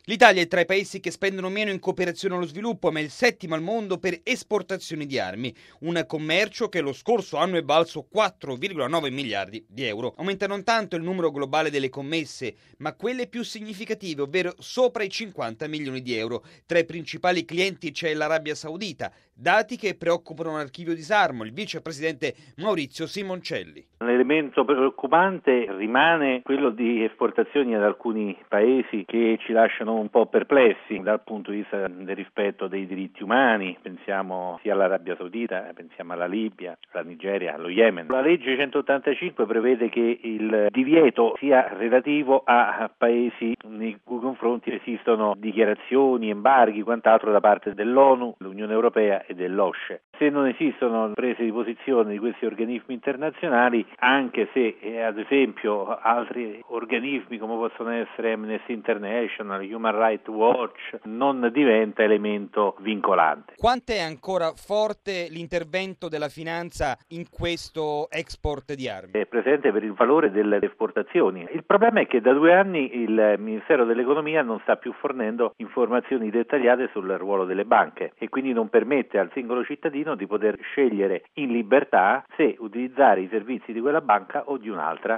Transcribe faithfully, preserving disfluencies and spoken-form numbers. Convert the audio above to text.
L'Italia è tra i paesi che spendono meno in cooperazione allo sviluppo, ma è il settimo al mondo per esportazioni di armi, un commercio che lo scorso anno è valso quattro virgola nove miliardi di euro. Aumenta non tanto il numero globale delle commesse, ma quelle più significative, ovvero sopra i cinquanta milioni di euro. Tra i principali clienti c'è l'Arabia Saudita, dati che preoccupano l'archivio disarmo, il vicepresidente Maurizio Simoncelli. L'elemento preoccupante rimane quello di esportazioni ad alcuni paesi che ci lasciano un po' perplessi dal punto di vista del rispetto dei diritti umani, pensiamo sia all'Arabia Saudita, pensiamo alla Libia, alla Nigeria, allo Yemen. La legge centottantacinque prevede che il divieto sia relativo a paesi nei cui confronti esistono dichiarazioni, embarghi, quant'altro da parte dell'ONU, dell'Unione Europea e dell'OSCE. Se non esistono prese di posizione di questi organismi internazionali, anche se eh, ad esempio altri organismi come possono essere Amnesty International, Human Rights Watch, non diventa elemento vincolante. Quanto è ancora forte l'intervento della finanza in questo export di armi? È presente per il valore delle esportazioni. Il problema è che da due anni il Ministero dell'Economia non sta più fornendo informazioni dettagliate sul ruolo delle banche e quindi non permette al singolo cittadino di poter scegliere in libertà se utilizzare i servizi di quella banca o di un'altra.